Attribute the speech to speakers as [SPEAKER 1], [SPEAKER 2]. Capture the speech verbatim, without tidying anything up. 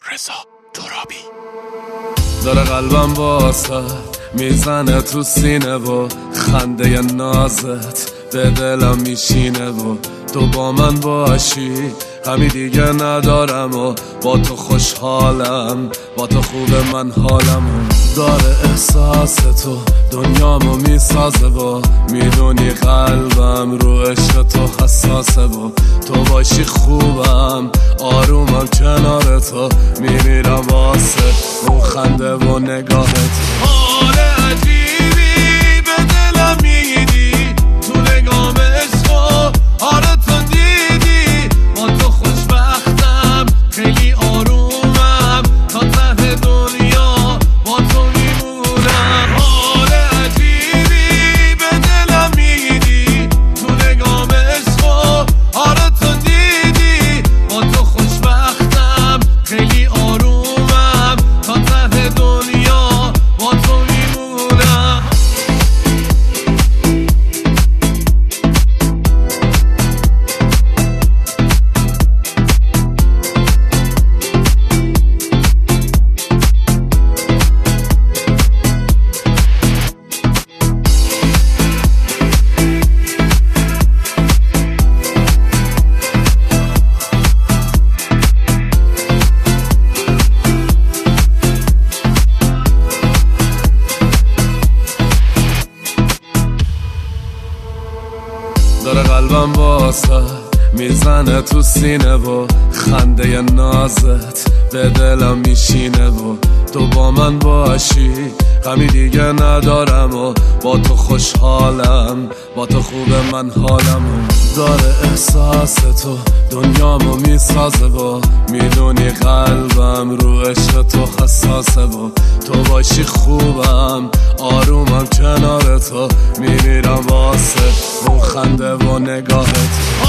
[SPEAKER 1] رضا ترابی. داره قلبم واسه میزنه تو سینه و خنده نازت به دلم میشینه و تو با من باشی غمی دیگه ندارم و با تو خوشحالم، با تو خوبه من حالم و داره احساس تو دنیامو میسازه و میدونی قلبم رو عشق تو حساسه و تو باشی خوبم آرومم کنار تو میمیرم واسه اون خنده و نگاهت. حال عجیبی به دلم میدی تو نگام عشق و آره تو دیدی با تو خوشبختم خیلی آرومم تا ته دنیا با تو میمونم. حال عجیبی به دلم میدی تو نگام عشق و آره تو دیدی با تو خوشبختم خیلی آرومم تا ته دنیا با تو میمونم. داره قلبم واسه میزنه تو سینه و خنده نازت به دلم میشینه و تو با من باشی غمی دیگه ندارم و با تو خوشحالم، با تو خوبه من حالم و داره احساس تو دنیامو میسازه و میدونی قلبم رو عشق تو حساسه و تو باشی خوبم آرومم کنار تو میمیرم واسه اون خنده و نگاهت.